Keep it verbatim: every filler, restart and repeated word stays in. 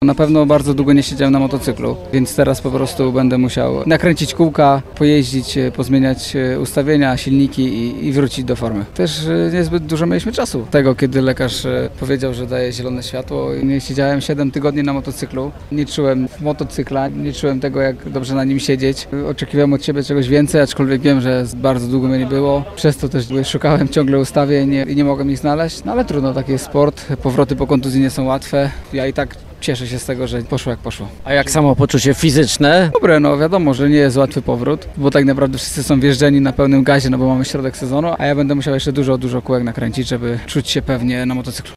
Na pewno bardzo długo nie siedziałem na motocyklu, więc teraz po prostu będę musiał nakręcić kółka, pojeździć, pozmieniać ustawienia, silniki i, i wrócić do formy. Też niezbyt dużo mieliśmy czasu. Tego, kiedy lekarz powiedział, że daje zielone światło. Nie siedziałem siedem tygodni na motocyklu. Nie czułem motocykla, nie czułem tego, jak dobrze na nim siedzieć. Oczekiwałem od siebie czegoś więcej, aczkolwiek wiem, że bardzo długo mnie nie było. Przez to też szukałem ciągle ustawień i nie mogłem ich znaleźć. No ale trudno, taki jest sport. Powroty po kontuzji nie są łatwe. Ja i tak cieszę się z tego, że poszło jak poszło. A jak samopoczucie fizyczne? Dobre, no wiadomo, że nie jest łatwy powrót, bo tak naprawdę wszyscy są wjeżdżeni na pełnym gazie, no bo mamy środek sezonu, a ja będę musiał jeszcze dużo, dużo kółek nakręcić, żeby czuć się pewnie na motocyklu.